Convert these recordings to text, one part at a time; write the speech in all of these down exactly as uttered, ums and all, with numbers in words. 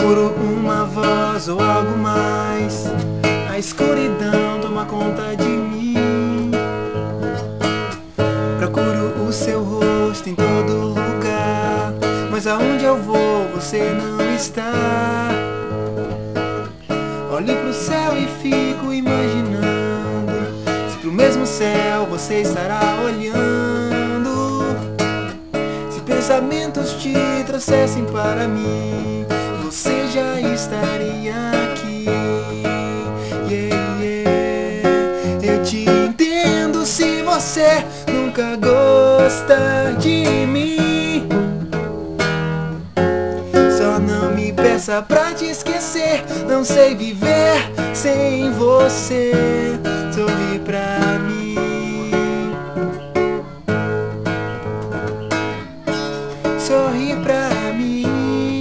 Procuro uma voz ou algo mais. A escuridão toma conta de mim. Procuro o seu rosto em todo lugar, mas aonde eu vou você não está. Olho pro céu e fico imaginando se pro mesmo céu você estará olhando. Se pensamentos te trouxessem para mim, você já estaria aqui. Yeah, yeah. Eu te entendo se você nunca gosta de mim. Só não me peça pra te esquecer, não sei viver sem você. Sorri pra mim, sorri pra mim.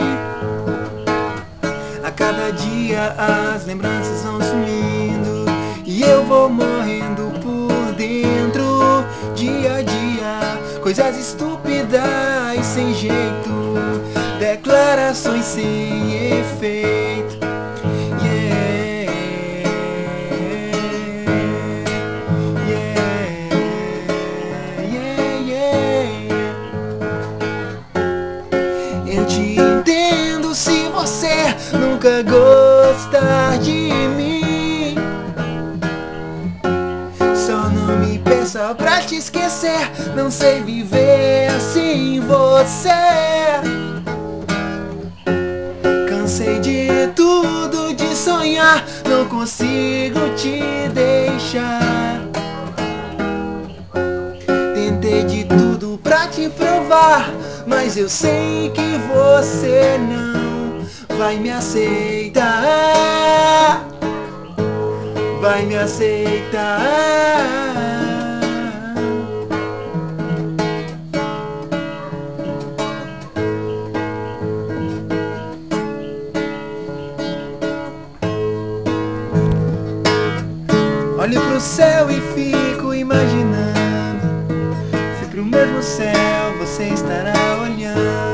A cada dia as lembranças vão sumindo e eu vou morrendo por dentro. Dia a dia, coisas estúpidas sem jeito, declarações sem efeito. Yeah, yeah, yeah, yeah. Eu te entendo se você nunca gostar de mim. Só não me peça pra te esquecer, não sei viver sem você. Cansei de tudo, de sonhar, não consigo te deixar. Tentei de tudo pra te provar, mas eu sei que você não vai me aceitar. Vai me aceitar. Olho pro céu e fico imaginando se pro mesmo céu você estará olhando.